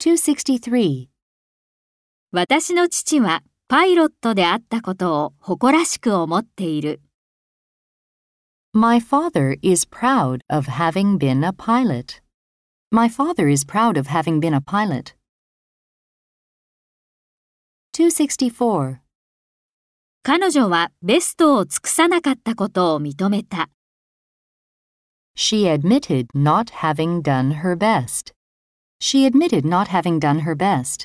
263. 私の父はパイロットであったことを誇らしく思っている。 My father is proud of having been a pilot. My father is proud of having been a pilot. 264. 彼女はベストを尽くさなかったことを認めた。 She admitted not having done her best. She admitted not having done her best.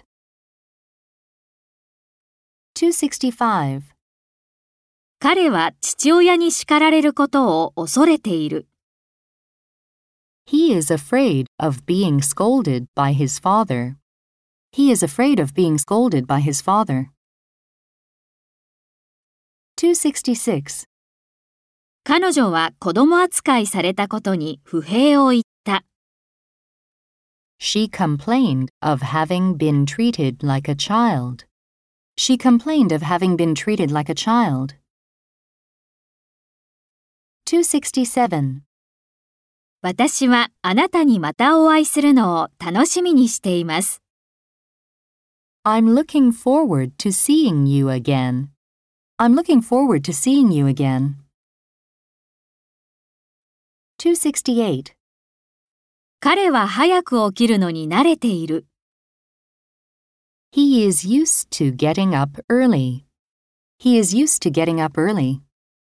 265. 彼は父親に叱られることを恐れている。 He is afraid of being scolded by his father. He is afraid of being scolded by his father. 266. 彼女は子供扱いされたことに不平を言った。 She complained of having been treated like a child. She complained of having been treated like a child. 267. 私はあなたにまたお会いするのを楽しみにしています。 I'm looking forward to seeing you again. I'm looking forward to seeing you again. 268. 彼は早く起きるのに慣れている。 He is used to getting up early. He is used to getting up early.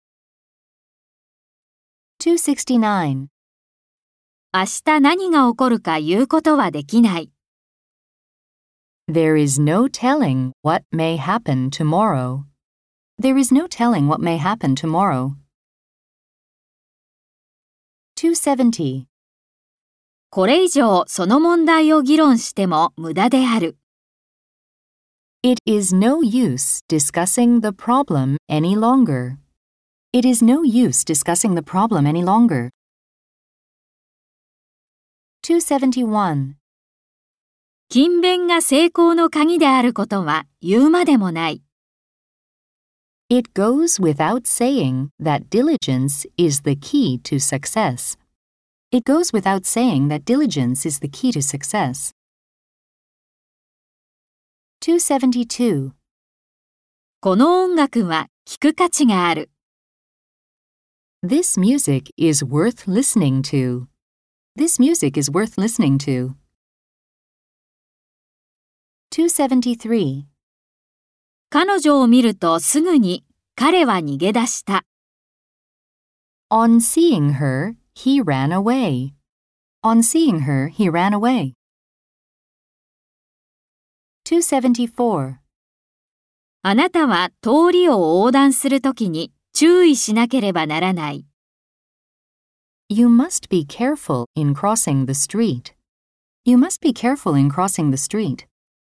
269. 明日何が起こるか言うことはできない。 There is no telling what may happen tomorrow. There is no telling what may happen tomorrow. 270. これ以上その問題を議論しても無駄である。 It is no use discussing the problem any longer. It is no use discussing the problem any longer. 271. 勤勉が成功の鍵であることは言うまでもない。 It goes without saying that diligence is the key to success. It goes without saying that diligence is the key to success. 272. この音楽は聴く価値がある。 This music is worth listening to. This music is worth listening to. 273. 彼女を見るとすぐに彼は逃げ出した。 On seeing her, he ran away. On seeing her, he ran away. 274. あなたは通りを横断するときに注意しなければならない。 You must be careful in crossing the street. You must be careful in crossing the street.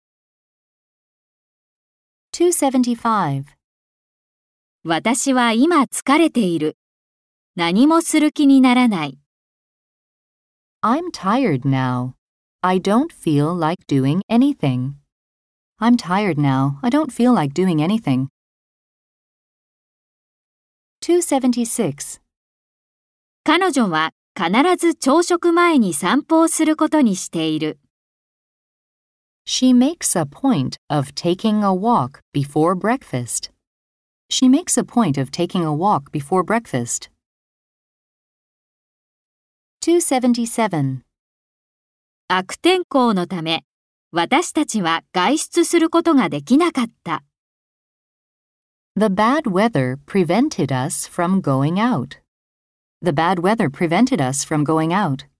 275. 私は今疲れている。何もする気にならない。 I'm tired now. I don't feel like doing anything. I'm tired now. I don't feel like doing anything. 276. 彼女は必ず朝食前に散歩をすることにしている。 She makes a point of taking a walk before breakfast. She makes a point of taking a walk before breakfast. 277. 悪天候のため、私たちは外出することができなかった。 The bad weather prevented us from going out. The bad weather prevented us from going out.